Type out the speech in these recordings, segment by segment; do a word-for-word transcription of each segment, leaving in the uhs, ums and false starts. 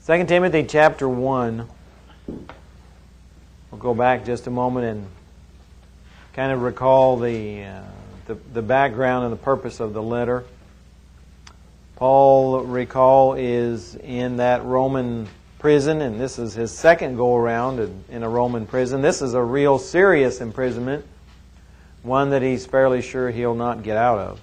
Second Timothy chapter one. We'll go back just a moment and kind of recall the, uh, the, the background and the purpose of the letter. Paul, recall, is in that Roman prison, and this is his second go-around in, in a Roman prison. This is a real serious imprisonment, one that he's fairly sure he'll not get out of.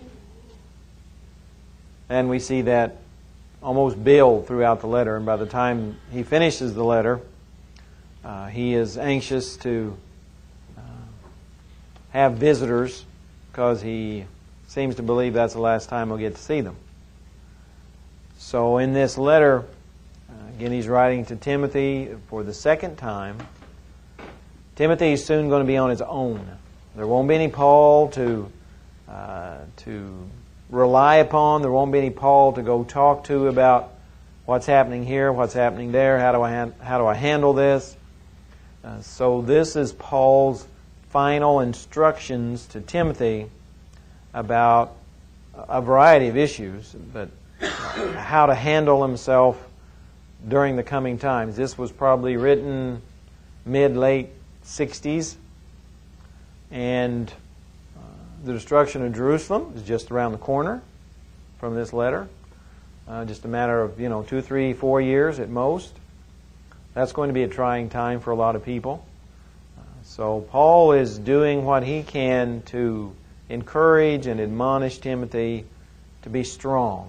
And we see that almost build throughout the letter, and by the time he finishes the letter, uh, he is anxious to uh, have visitors because he seems to believe that's the last time he'll get to see them. So in this letter, uh, again, he's writing to Timothy for the second time. Timothy is soon going to be on his own. There won't be any Paul to uh, to rely upon. There won't be any Paul to go talk to about what's happening here, what's happening there, how do I han- how do I handle this. Uh, so this is Paul's final instructions to Timothy about a variety of issues, but how to handle himself during the coming times. This was probably written mid-late sixties, and uh, the destruction of Jerusalem is just around the corner from this letter. Uh, just a matter of, you know, two, three, four years at most. That's going to be a trying time for a lot of people. Uh, so Paul is doing what he can to encourage and admonish Timothy to be strong.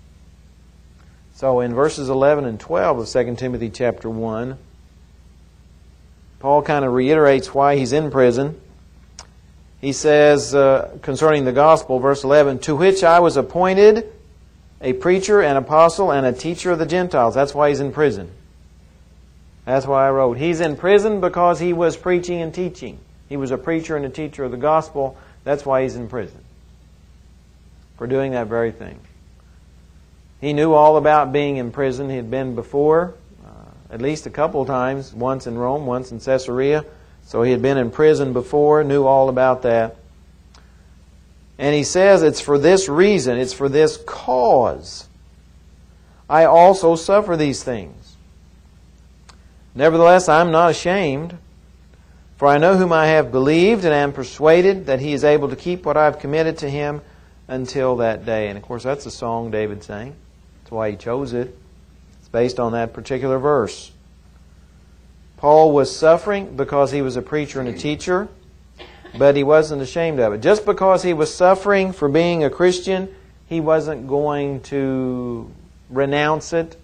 So in verses eleven and twelve of Second Timothy chapter one, Paul kind of reiterates why he's in prison. He says uh, concerning the gospel, verse eleven, "To which I was appointed a preacher, an apostle, and a teacher of the Gentiles." That's why he's in prison. That's why I wrote. He's in prison because he was preaching and teaching. He was a preacher and a teacher of the gospel. That's why he's in prison. For doing that very thing. He knew all about being in prison. He had been before, uh, at least a couple of times, once in Rome, once in Caesarea. So he had been in prison before, knew all about that. And he says it's for this reason, it's for this cause, I also suffer these things. Nevertheless, I am not ashamed, for I know whom I have believed, and am persuaded that He is able to keep what I have committed to Him until that day. And of course, that's a song David sang. That's why he chose it. It's based on that particular verse. Paul was suffering because he was a preacher and a teacher, but he wasn't ashamed of it. Just because he was suffering for being a Christian, he wasn't going to renounce it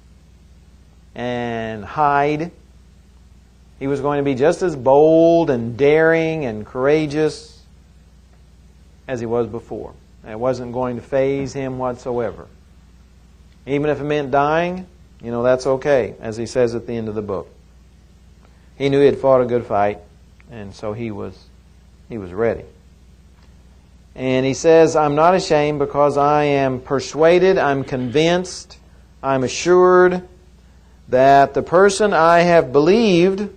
and hide. He was going to be just as bold and daring and courageous as he was before. And it wasn't going to faze him whatsoever. Even if it meant dying, you know, that's okay, as he says at the end of the book. He knew he had fought a good fight, and so he was he was ready. And he says, I'm not ashamed because I am persuaded, I'm convinced, I'm assured that the person I have believed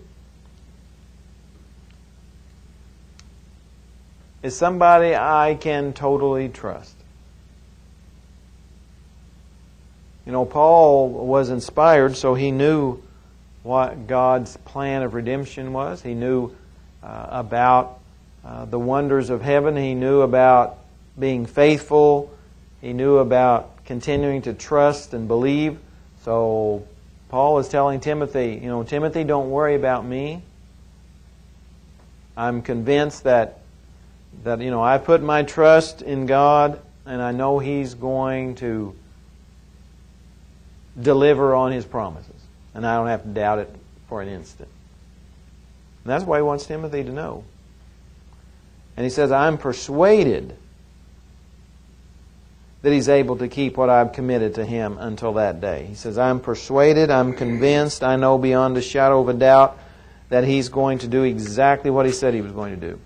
is somebody I can totally trust. You know, Paul was inspired, so he knew what God's plan of redemption was. He knew uh, about uh, the wonders of heaven. He knew about being faithful. He knew about continuing to trust and believe. So Paul is telling Timothy, you know, Timothy, don't worry about me. I'm convinced that, that you know, I put my trust in God, and I know He's going to deliver on His promises. And I don't have to doubt it for an instant. And that's why he wants Timothy to know. And he says, I'm persuaded that he's able to keep what I've committed to him until that day. He says, I'm persuaded, I'm convinced, I know beyond a shadow of a doubt that he's going to do exactly what he said he was going to do.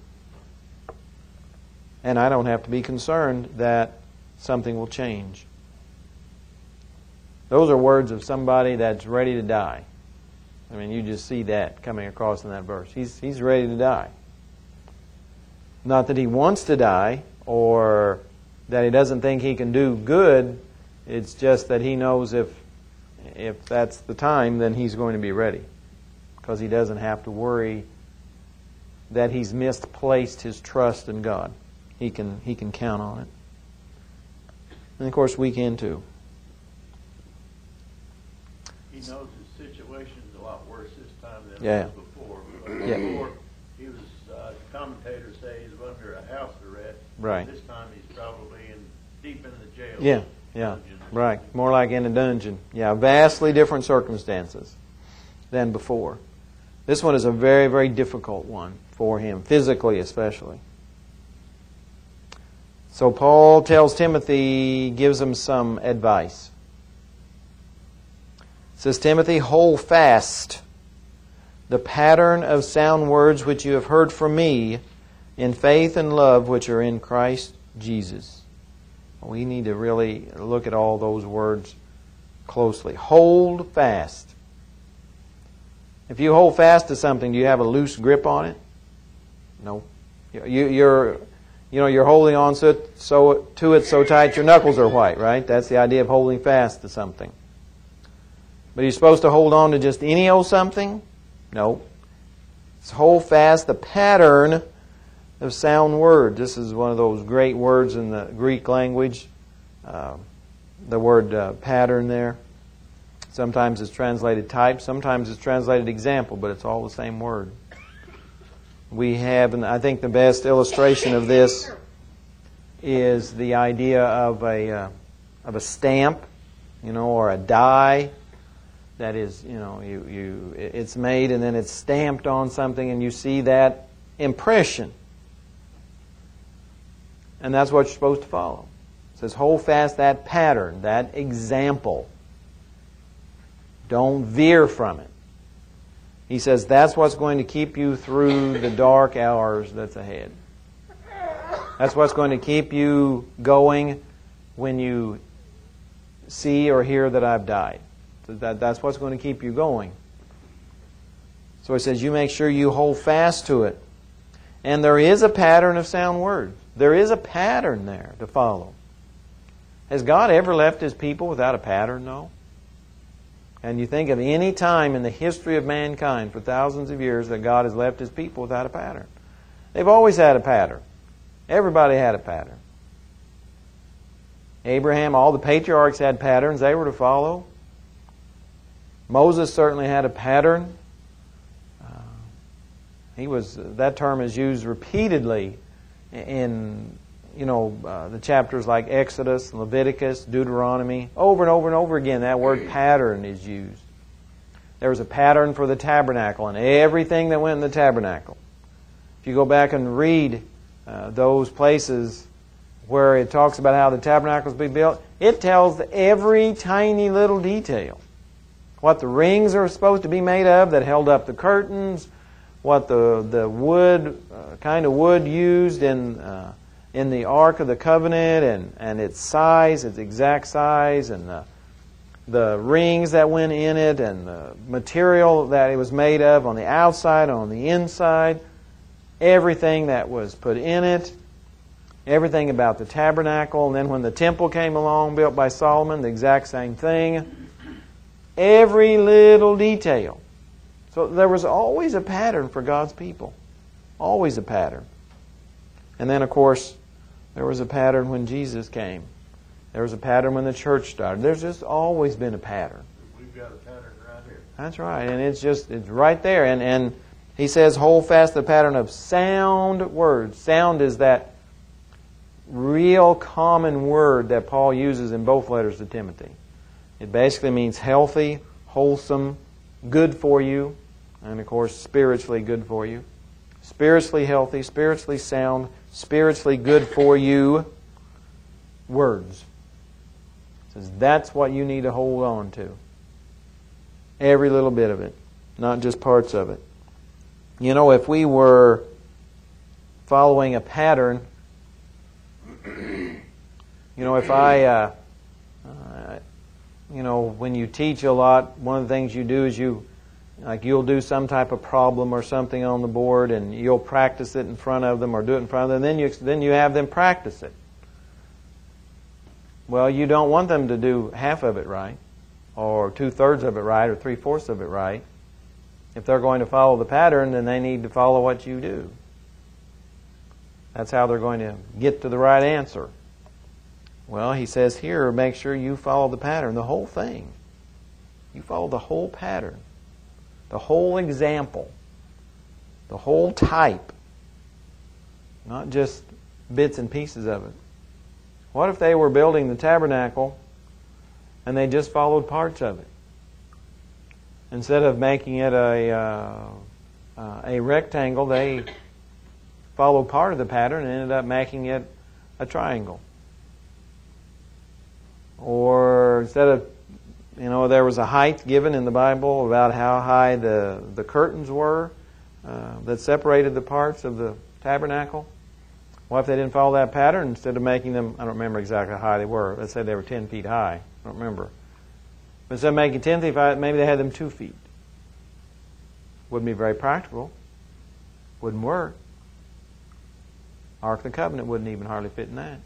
And I don't have to be concerned that something will change. Those are words of somebody that's ready to die. I mean, you just see that coming across in that verse. He's, he's ready to die. Not that he wants to die or that he doesn't think he can do good. It's just that he knows if if that's the time, then he's going to be ready, because he doesn't have to worry that he's misplaced his trust in God. He can he can count on it. And of course we can too. He knows his situation's a lot worse this time than Yeah. it was before. Because Yeah. Before, he was, uh, commentators say he's under a house arrest. Right. This time he's probably in, deep in the jail. Yeah, yeah, dungeon or right. something. More like in a dungeon. Yeah, vastly different circumstances than before. This one is a very, very difficult one for him, physically especially. So Paul tells Timothy, gives him some advice. Says, Timothy, hold fast the pattern of sound words which you have heard from me in faith and love which are in Christ Jesus. We need to really look at all those words closely. Hold fast. If you hold fast to something, do you have a loose grip on it? No. You, you're, you know, you're holding on so, so to it so tight your knuckles are white, right? That's the idea of holding fast to something. But you're supposed to hold on to just any old something? No. It's hold fast the pattern of sound words. This is one of those great words in the Greek language. Uh, the word uh, pattern there. Sometimes it's translated type, sometimes it's translated example, but it's all the same word. We have, and I think the best illustration of this is the idea of a uh, of a stamp, you know, or a die. That is, you know, you, you it's made and then it's stamped on something and you see that impression. And that's what you're supposed to follow. It says, hold fast that pattern, that example. Don't veer from it. He says that's what's going to keep you through the dark hours that's ahead. That's what's going to keep you going when you see or hear that I've died. That, that's what's going to keep you going. So he says, you make sure you hold fast to it. And there is a pattern of sound words. There is a pattern there to follow. Has God ever left His people without a pattern? No. And you think of any time in the history of mankind for thousands of years that God has left His people without a pattern. They've always had a pattern. Everybody had a pattern. Abraham, all the patriarchs had patterns they were to follow. Moses certainly had a pattern. Uh, he was that term is used repeatedly in you know uh, the chapters like Exodus, Leviticus, Deuteronomy. Over and over and over again, that word pattern is used. There was a pattern for the tabernacle and everything that went in the tabernacle. If you go back and read uh, those places where it talks about how the tabernacle was being built, it tells every tiny little detail. What the rings are supposed to be made of that held up the curtains, what the the wood, uh, kind of wood used in uh, in the Ark of the Covenant, and, and its size, its exact size, and the, the rings that went in it, and the material that it was made of on the outside, on the inside, everything that was put in it, everything about the tabernacle, and then when the temple came along, built by Solomon, the exact same thing. Every little detail. So there was always a pattern for God's people. Always a pattern. And then, of course, there was a pattern when Jesus came. There was a pattern when the church started. There's just always been a pattern. We've got a pattern right here. That's right. And it's just, it's right there. And, and he says, hold fast the pattern of sound words. Sound is that real common word that Paul uses in both letters to Timothy. It basically means healthy, wholesome, good for you, and of course spiritually good for you. Spiritually healthy, spiritually sound, spiritually good for you words. It says that's what you need to hold on to. Every little bit of it, not just parts of it. You know, if we were following a pattern, you know, if I... Uh, uh, You know, when you teach a lot, one of the things you do is you, like you'll do some type of problem or something on the board, and you'll practice it in front of them or do it in front of them. Then you then you have them practice it. Well, you don't want them to do half of it right. or two-thirds of it right, or three-fourths of it right. If they're going to follow the pattern, then they need to follow what you do. That's how they're going to get to the right answer. Well, he says here, make sure you follow the pattern, the whole thing. You follow the whole pattern, the whole example, the whole type, not just bits and pieces of it. What if they were building the tabernacle and they just followed parts of it? Instead of making it a uh, uh, a rectangle, they followed part of the pattern and ended up making it a triangle. Or instead of, you know, there was a height given in the Bible about how high the, the curtains were uh, that separated the parts of the tabernacle. What if they didn't follow that pattern? Instead of making them, I don't remember exactly how high they were. Let's say they were ten feet high. I don't remember. But instead of making ten feet high, maybe they had them two feet. Wouldn't be very practical. Wouldn't work. Ark of the Covenant wouldn't even hardly fit in that.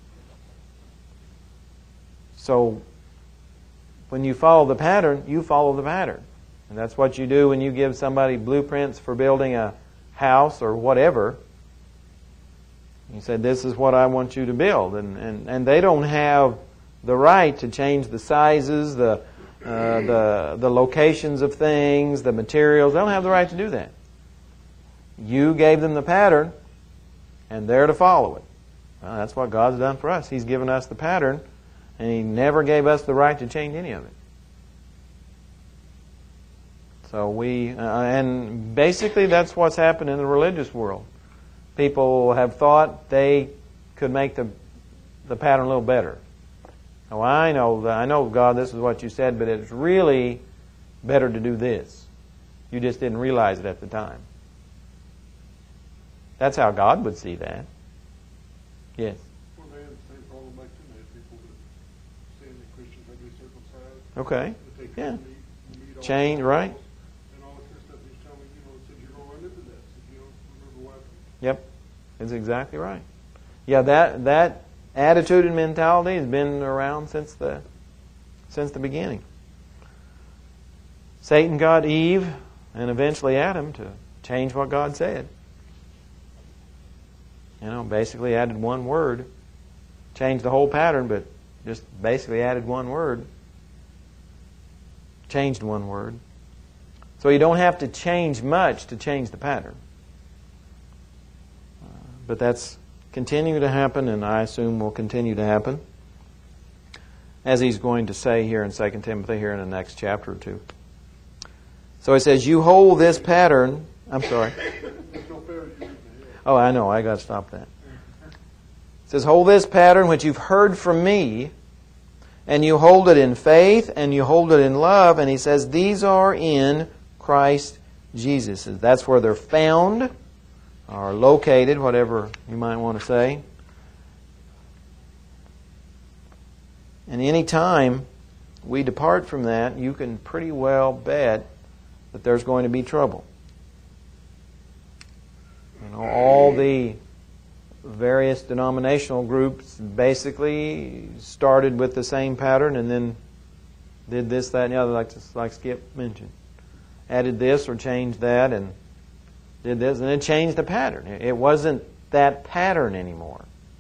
So, when you follow the pattern, you follow the pattern. And that's what you do when you give somebody blueprints for building a house or whatever. You said, this is what I want you to build. And, and, and they don't have the right to change the sizes, the, uh, the, the locations of things, the materials. They don't have the right to do that. You gave them the pattern, and they're to follow it. Well, that's what God's done for us. He's given us the pattern, and He never gave us the right to change any of it. So we, uh, and basically that's what's happened in the religious world. People have thought they could make the the pattern a little better. Oh, I know, I know, God, this is what you said, but it's really better to do this. You just didn't realize it at the time. That's how God would see that. Yes. Well, they had the same problem back then. They had people that saying that Christians had to be circumcised. Okay. That they Yeah. couldn't eat, eat all Change, the right? animals and all this stuff. He's telling me, you know, said you're going to run into that. Said, you know, remember what? Yep. That's exactly right. Yeah, that that attitude and mentality has been around since the since the beginning. Satan got Eve and eventually Adam to change what God said. You know, basically added one word. Changed the whole pattern, but just basically added one word. Changed one word. So you don't have to change much to change the pattern. Uh, but that's continuing to happen, and I assume will continue to happen, as he's going to say here in Second Timothy here in the next chapter or two. So he says, you hold this pattern. I'm sorry. Oh, I know. I got to stop that. It says, hold this pattern which you've heard from me, and you hold it in faith, and you hold it in love. And he says, these are in Christ Jesus. That's where they're found, or located, whatever you might want to say. And any time we depart from that, you can pretty well bet that there's going to be trouble. You know, all the various denominational groups basically started with the same pattern and then did this, that, and the other, like, like Skip mentioned. Added this or changed that and did this, and then changed the pattern. It wasn't that pattern anymore.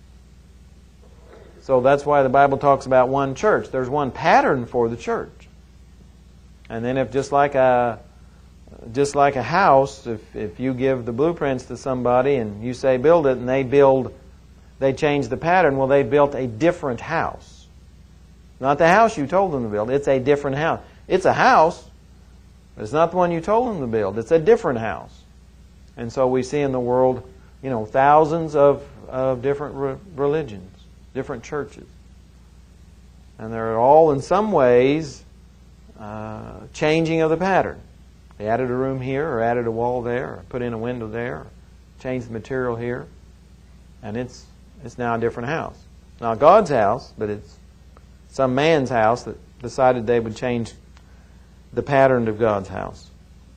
So that's why the Bible talks about one church. There's one pattern for the church. And then if just like a just like a house, if if you give the blueprints to somebody and you say build it and they build, they change the pattern, well, they built a different house. Not the house you told them to build. It's a different house. It's a house, but it's not the one you told them to build. It's a different house. And so we see in the world, you know, thousands of, of different re- religions, different churches. And they're all in some ways uh, changing of the pattern. They added a room here, or added a wall there, or put in a window there, or changed the material here. And it's it's now a different house. Not God's house, but it's some man's house that decided they would change the pattern of God's house.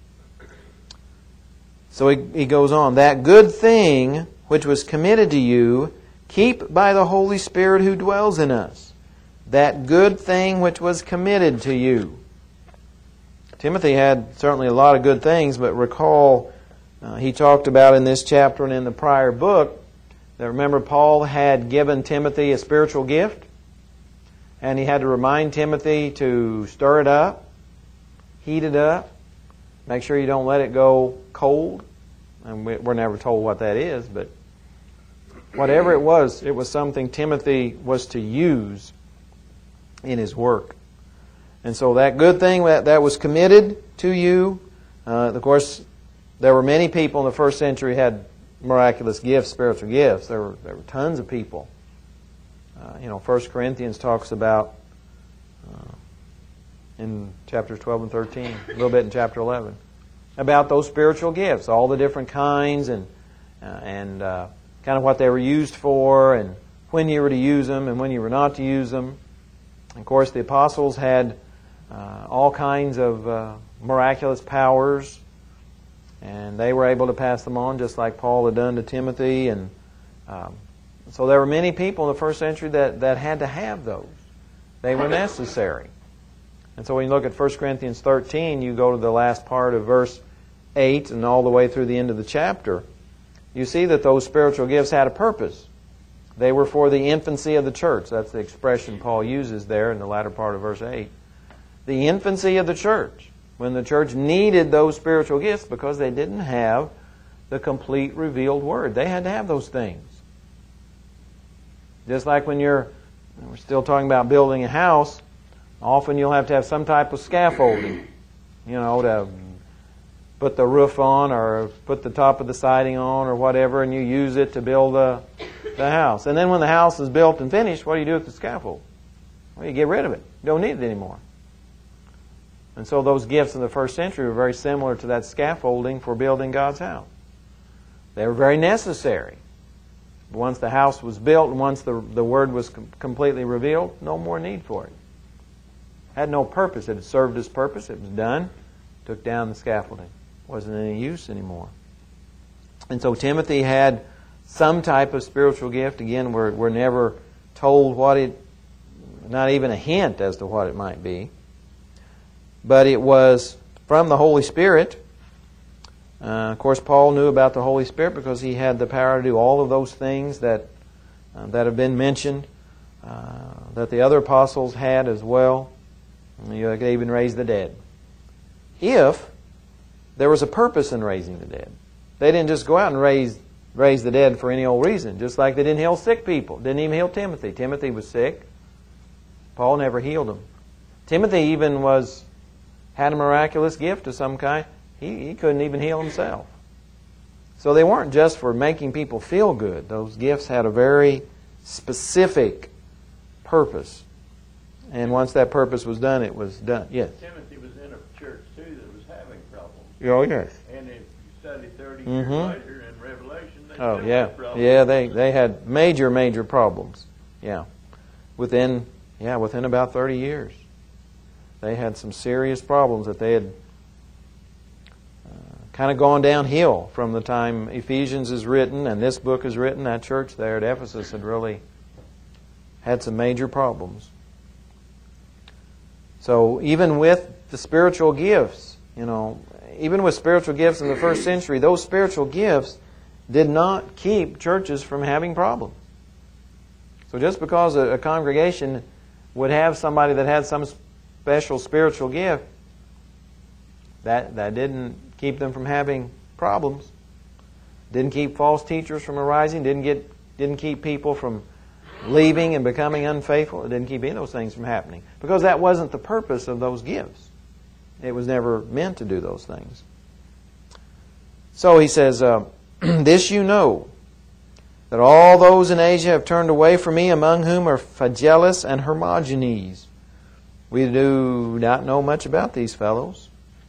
So he, he goes on, that good thing which was committed to you, keep by the Holy Spirit who dwells in us. That good thing which was committed to you. Timothy had certainly a lot of good things, but recall uh, he talked about in this chapter and in the prior book that, remember, Paul had given Timothy a spiritual gift, and he had to remind Timothy to stir it up, heat it up, make sure you don't let it go cold. And we're never told what that is, but whatever it was, it was something Timothy was to use in his work. And so that good thing that, that was committed to you, uh, of course, there were many people in the first century who had miraculous gifts, spiritual gifts. There were, there were tons of people. Uh, you know, First Corinthians talks about, uh, in chapters twelve and thirteen, a little bit in chapter eleven, about those spiritual gifts, all the different kinds, and uh, and uh, kind of what they were used for, and when you were to use them, and when you were not to use them. And of course, the apostles had uh, all kinds of uh, miraculous powers, and they were able to pass them on, just like Paul had done to Timothy. And um, so there were many people in the first century that, that had to have those. They were necessary. And so when you look at First Corinthians thirteen, you go to the last part of verse eight and all the way through the end of the chapter, you see that those spiritual gifts had a purpose. They were for the infancy of the church. That's the expression Paul uses there in the latter part of verse eight. The infancy of the church, when the church needed those spiritual gifts because they didn't have the complete revealed Word. They had to have those things. Just like when you're, we're still talking about building a house, often you'll have to have some type of scaffolding, you know, to put the roof on or put the top of the siding on or whatever, and you use it to build the, the house. And then when the house is built and finished, what do you do with the scaffold? Well, you get rid of it. You don't need it anymore. And so those gifts in the first century were very similar to that scaffolding for building God's house. They were very necessary. Once the house was built and once the, the Word was com- completely revealed, no more need for it. Had no purpose. It had served its purpose. It was done. Took down the scaffolding. Wasn't any use anymore. And so Timothy had some type of spiritual gift. Again, we're, we're never told what it, not even a hint as to what it might be. But it was from the Holy Spirit. Uh, of course, Paul knew about the Holy Spirit because he had the power to do all of those things that uh, that have been mentioned, uh, that the other apostles had as well. You could even raise the dead. If there was a purpose in raising the dead. They didn't just go out and raise raise the dead for any old reason, just like they didn't heal sick people. Didn't even heal Timothy. Timothy was sick. Paul never healed him. Timothy even was had a miraculous gift of some kind. He, he couldn't even heal himself. So they weren't just for making people feel good. Those gifts had a very specific purpose. And once that purpose was done, it was done. Yes? Timothy was in a church, too, that was having problems. Oh, yes. And if you study thirty Mm-hmm. years later in Revelation, they Oh, still yeah. had problems. Yeah, they, they had major, major problems. Yeah. Within, yeah, within about thirty years. They had some serious problems that they had uh, kind of gone downhill from the time Ephesians is written and this book is written. That church there at Ephesus had really had some major problems. So even with the spiritual gifts, you know, even with spiritual gifts in the first century, those spiritual gifts did not keep churches from having problems. So just because a, a congregation would have somebody that had some special spiritual gift, that that didn't keep them from having problems. Didn't keep false teachers from arising. Didn't get didn't keep people from leaving and becoming unfaithful. It didn't keep any of those things from happening. Because that wasn't the purpose of those gifts. It was never meant to do those things. So he says, uh, this you know, that all those in Asia have turned away from me, among whom are Phygellus and Hermogenes. We do not know much about these fellows.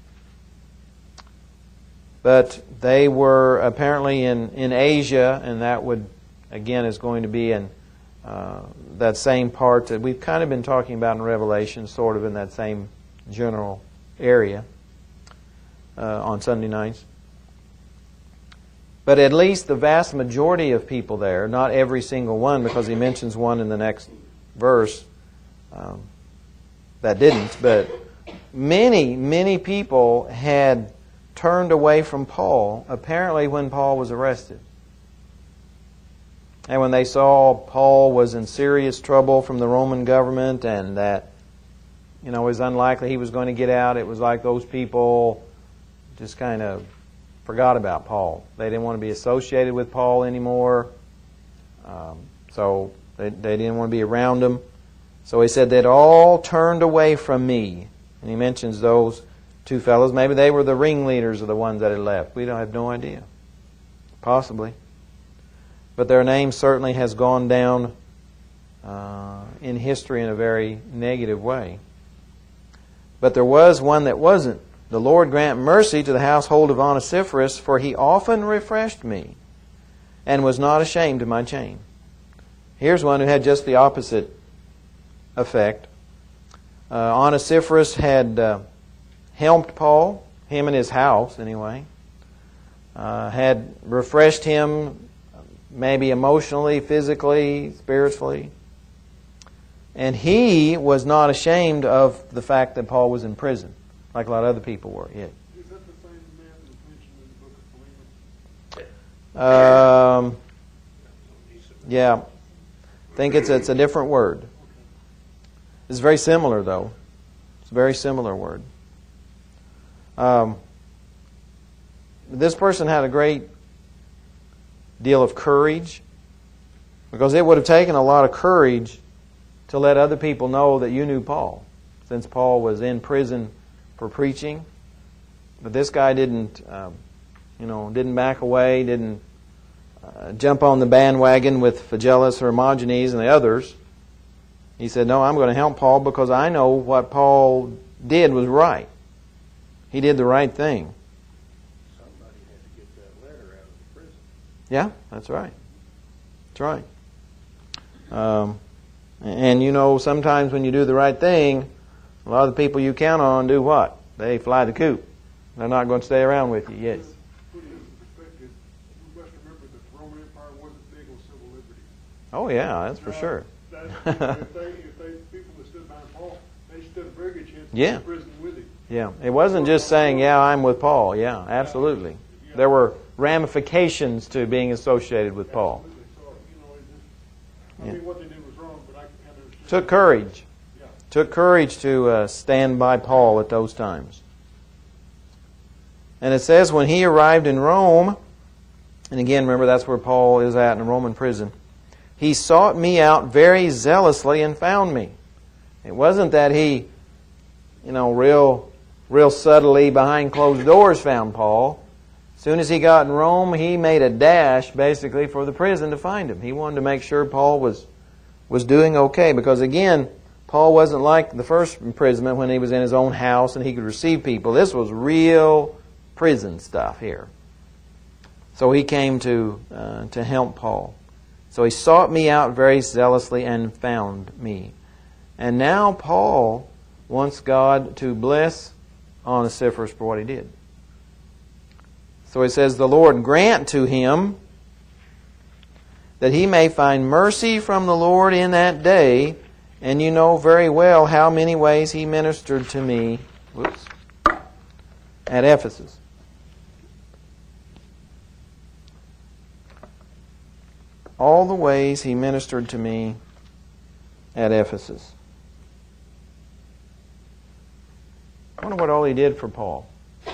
But they were apparently in, in Asia, and that would, again, is going to be in uh, that same part that we've kind of been talking about in Revelation, sort of in that same general area uh, on Sunday nights. But at least the vast majority of people there, not every single one, because he mentions one in the next verse um, that didn't, but many, many people had turned away from Paul, apparently when Paul was arrested. And when they saw Paul was in serious trouble from the Roman government and that, you know, it was unlikely he was going to get out, it was like those people just kind of forgot about Paul. They didn't want to be associated with Paul anymore. Um, so they, they didn't want to be around him. So he said they'd all turned away from me. And he mentions those two fellows. Maybe they were the ringleaders of the ones that had left. We don't have no idea. Possibly. But their name certainly has gone down uh, in history in a very negative way. But there was one that wasn't. The Lord grant mercy to the household of Onesiphorus, for he often refreshed me and was not ashamed of my chain. Here's one who had just the opposite effect. Uh, Onesiphorus had uh, helped Paul, him and his house anyway, uh, had refreshed him maybe emotionally, physically, spiritually. And he was not ashamed of the fact that Paul was in prison, like a lot of other people were. Yeah. Is that the same man that was mentioned in the book of Philemon? Um, yeah. I think it's, it's a different word. It's very similar, though. It's a very similar word. Um, this person had a great deal of courage, because it would have taken a lot of courage to let other people know that you knew Paul, since Paul was in prison for preaching. But this guy didn't, um, you know, didn't back away, didn't uh, jump on the bandwagon with Phygellus, Hermogenes, and the others. He said, no, I'm going to help Paul because I know what Paul did was right. He did the right thing. Somebody had to get that letter out of the prison. Yeah, that's right. That's right. Um, and you know, sometimes when you do the right thing, a lot of the people you count on do what? They fly the coop. They're not going to stay around with you. Yes. Put it into perspective, you must remember that the Roman Empire wasn't big on civil liberties. Oh yeah, that's for sure. That, if they, if they, people that stood behind Paul, they stood a very good chance of Yeah. prison with him. Yeah, it wasn't just saying, yeah, I'm with Paul. Yeah, absolutely. There were ramifications to being associated with Paul. Absolutely. So, you know, it just, I Yeah. mean, what they did was wrong, but I can kind of understand. Took courage. Yeah. Took courage to uh, stand by Paul at those times. And it says when he arrived in Rome, and again, remember that's where Paul is at in a Roman prison, he sought me out very zealously and found me. It wasn't that he, you know, real, real subtly behind closed doors found Paul. As soon as he got in Rome, he made a dash basically for the prison to find him. He wanted to make sure Paul was was doing okay, because again, Paul wasn't like the first imprisonment when he was in his own house and he could receive people. This was real prison stuff here. So he came to uh, to help Paul. So he sought me out very zealously and found me. And now Paul wants God to bless Onesiphorus for what he did. So he says, the Lord grant to him that he may find mercy from the Lord in that day. And you know very well how many ways he ministered to me whoops, at Ephesus. All the ways he ministered to me at Ephesus. I wonder what all he did for Paul.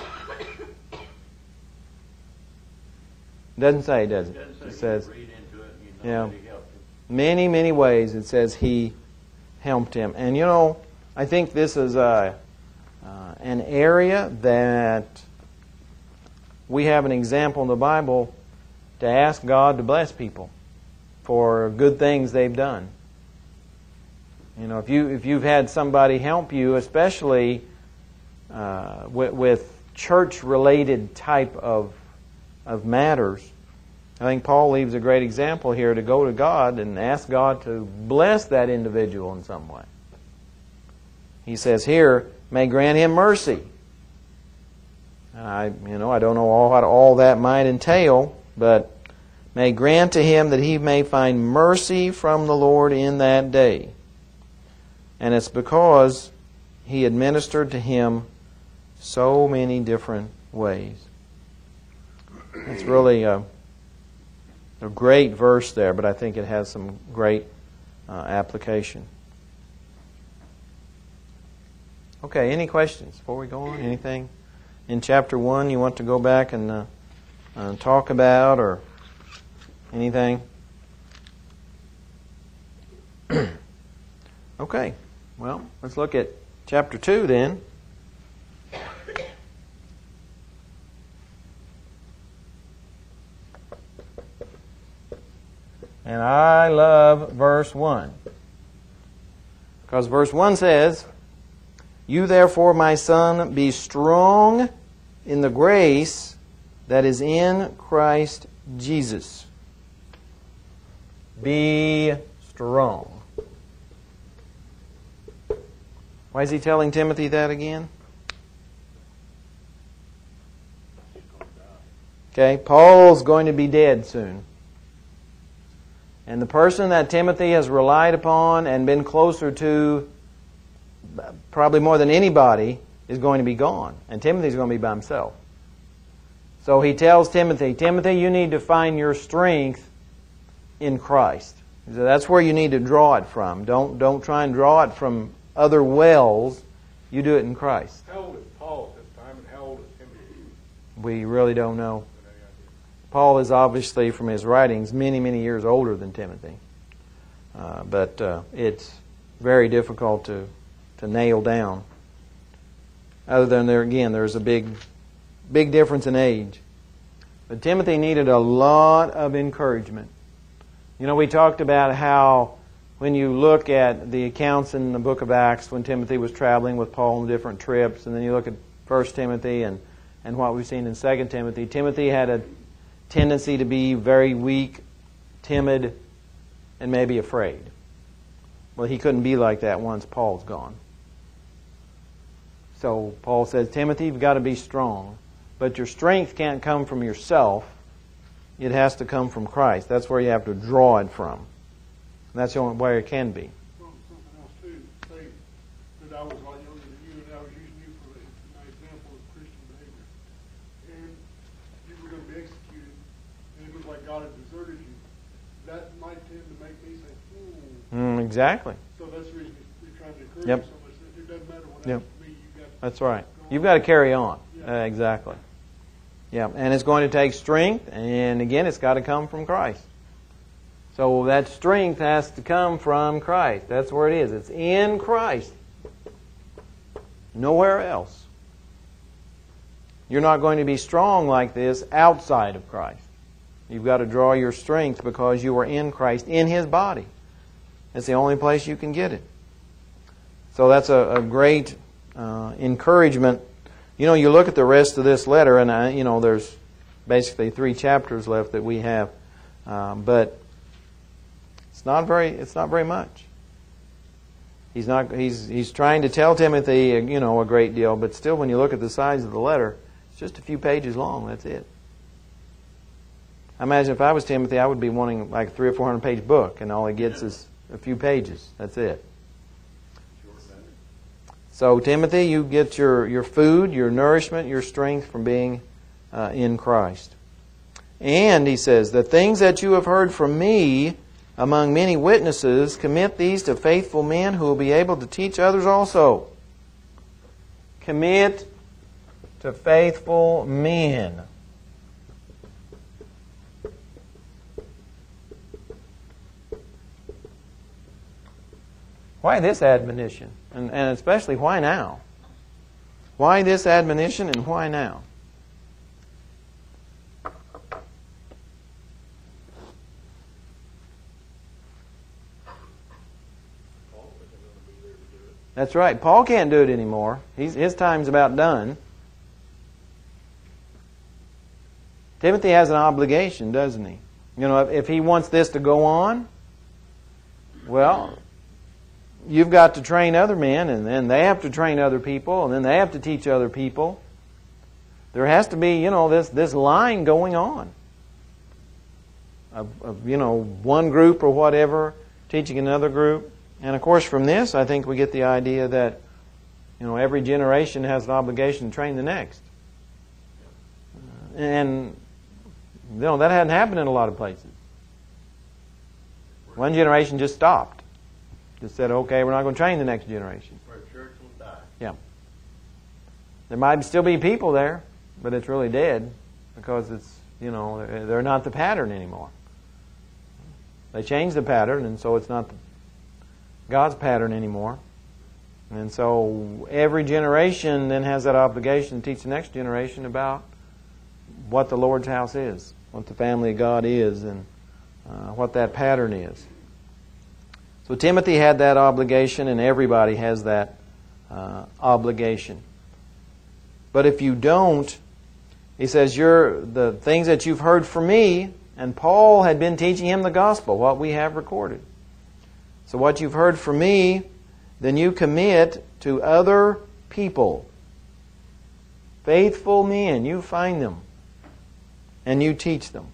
Doesn't say, does it? Doesn't say It you says, read into it and you yeah, know that he helped him. many, many ways it says he helped him. And you know, I think this is a, uh, an area that we have an example in the Bible to ask God to bless people for good things they've done. You know, if you if you've had somebody help you, especially uh, with, with church-related type of of matters, I think Paul leaves a great example here to go to God and ask God to bless that individual in some way. He says here, may grant him mercy. I you know I don't know all what all that might entail, but may grant to him that he may find mercy from the Lord in that day. And it's because he administered to him so many different ways. It's really a, a great verse there, but I think it has some great uh, application. Okay, any questions before we go on? Anything in chapter one you want to go back and uh, uh, talk about, or anything? Okay, well, let's look at chapter two then. And I love verse one. Because verse one says, "You therefore, my son, be strong in the grace that is in Christ Jesus." Be strong. Why is he telling Timothy that again? Okay, Paul's going to be dead soon. And the person that Timothy has relied upon and been closer to, probably more than anybody, is going to be gone. And Timothy's going to be by himself. So he tells Timothy, Timothy, you need to find your strength in Christ. So that's where you need to draw it from. Don't, don't try and draw it from other wells. You do it in Christ. How old is Paul at this time, and how old is Timothy? We really don't know. Paul is obviously, from his writings, many, many years older than Timothy. Uh, but uh, it's very difficult to, to nail down. Other than there, again, there's a big, big difference in age. But Timothy needed a lot of encouragement. You know, we talked about how when you look at the accounts in the book of Acts when Timothy was traveling with Paul on different trips, and then you look at First Timothy and, and what we've seen in Second Timothy, Timothy had a tendency to be very weak, timid, and maybe afraid. Well, he couldn't be like that once Paul's gone. So Paul says, Timothy, you've got to be strong. But your strength can't come from yourself. It has to come from Christ. That's where you have to draw it from. And that's the only way it can be. Well, something else too. Say that I was a lot younger than you, and I was using you for my example of Christian behavior. And you were going to be executed, and it looked like God had deserted you. That might tend to make me say, hmm. Mm, exactly. So that's the reason you're trying to encourage Yep. you so much. That it doesn't matter what Yep. happens to me. You've got to That's right. go You've on. got to carry on. Yeah. Uh, exactly. Yeah, and it's going to take strength, and again, it's got to come from Christ. So that strength has to come from Christ. That's where it is. It's in Christ. Nowhere else. You're not going to be strong like this outside of Christ. You've got to draw your strength because you are in Christ, in His body. It's the only place you can get it. So that's a, a great uh, encouragement. You know, you look at the rest of this letter, and I, you know, there's basically three chapters left that we have, um, but it's not very. It's not very much. He's not. He's he's trying to tell Timothy, you know, a great deal, but still, when you look at the size of the letter, it's just a few pages long. That's it. I imagine if I was Timothy, I would be wanting like a three or four hundred page book, and all he gets is a few pages. That's it. So, Timothy, you get your, your food, your nourishment, your strength from being uh, in Christ. And, he says, the things that you have heard from me among many witnesses, commit these to faithful men who will be able to teach others also. Commit to faithful men. Why this admonition? And, and especially, why now? Why this admonition and why now? That's right. Paul can't do it anymore. He's, his time's about done. Timothy has an obligation, doesn't he? You know, if, if he wants this to go on, well, you've got to train other men, and then they have to train other people, and then they have to teach other people. There has to be, you know, this, this line going on of, of, you know, one group or whatever teaching another group. And of course, from this, I think we get the idea that You know, every generation has an obligation to train the next. And, you know, that hadn't happened in a lot of places. One generation just stopped. Just said, okay, we're not going to train the next generation. Where church will die. Yeah. There might still be people there, but it's really dead because it's, you know, they're not the pattern anymore. They changed the pattern, and so it's not God's pattern anymore. And so every generation then has that obligation to teach the next generation about what the Lord's house is, what the family of God is, and uh, what that pattern is. So Timothy had that obligation, and everybody has that uh, obligation. But if you don't, he says, you're the things that you've heard from me, and Paul had been teaching him the gospel, what we have recorded. So what you've heard from me, then you commit to other people. Faithful men, you find them, and you teach them.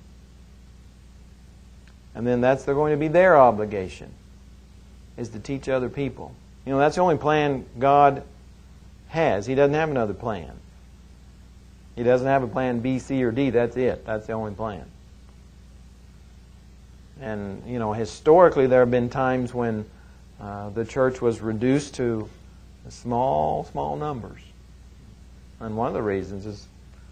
And then that's they're going to be their obligation, is to teach other people. You know, that's the only plan God has. He doesn't have another plan. He doesn't have a plan B, C, or D. That's it. That's the only plan. And, you know, historically there have been times when uh, the church was reduced to small, small numbers. And one of the reasons is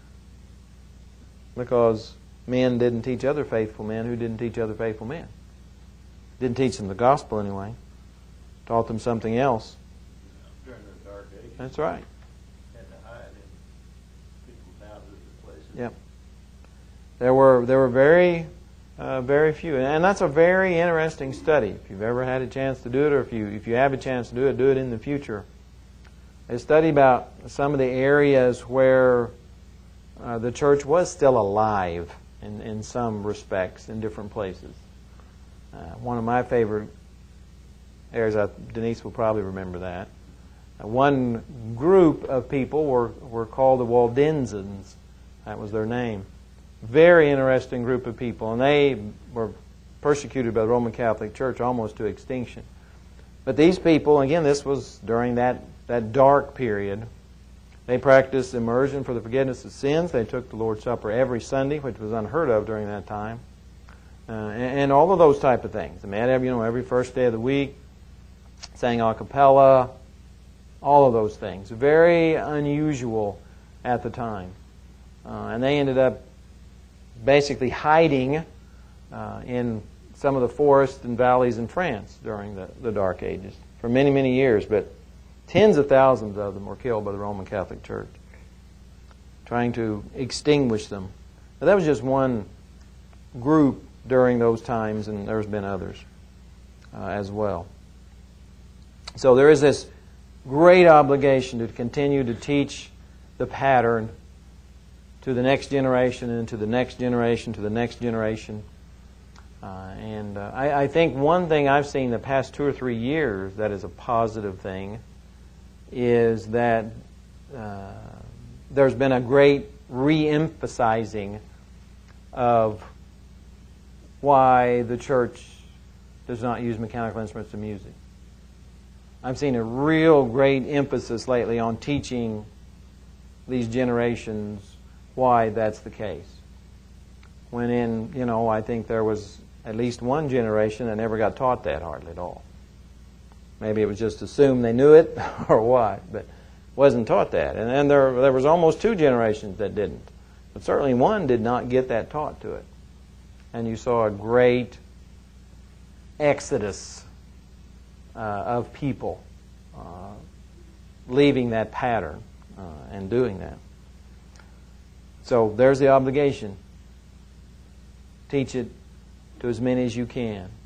because men didn't teach other faithful men who didn't teach other faithful men. Didn't teach them the gospel anyway. Taught them something else. During the dark ages. That's right. Had to hide in people's houses and places. Yep. There were there were very uh, very few, and that's a very interesting study. If you've ever had a chance to do it, or if you if you have a chance to do it, do it in the future. A study about some of the areas where uh, the church was still alive in in some respects in different places. Uh, one of my favorite areas, uh, Denise will probably remember that. Uh, one group of people were, were called the Waldensians. That was their name. Very interesting group of people. And they were persecuted by the Roman Catholic Church almost to extinction. But these people, again, this was during that, that dark period. They practiced immersion for the forgiveness of sins. They took the Lord's Supper every Sunday, which was unheard of during that time. Uh, and, and all of those type of things. They met every, you know, every first day of the week, sang a cappella, all of those things. Very unusual at the time. Uh, and they ended up basically hiding uh, in some of the forests and valleys in France during the, the Dark Ages for many, many years. But tens of thousands of them were killed by the Roman Catholic Church, trying to extinguish them. But that was just one group during those times, and there's been others uh, as well. So there is this great obligation to continue to teach the pattern to the next generation and to the next generation to the next generation. Uh, and uh, I, I think one thing I've seen the past two or three years that is a positive thing is that uh, there's been a great re-emphasizing of why the church does not use mechanical instruments of music. I've seen a real great emphasis lately on teaching these generations why that's the case. When in, you know, I think there was at least one generation that never got taught that hardly at all. Maybe it was just assumed they knew it or what, but wasn't taught that. And then there, there was almost two generations that didn't. But certainly one did not get that taught to it. And you saw a great exodus uh, of people uh, leaving that pattern uh, and doing that. So there's the obligation. Teach it to as many as you can.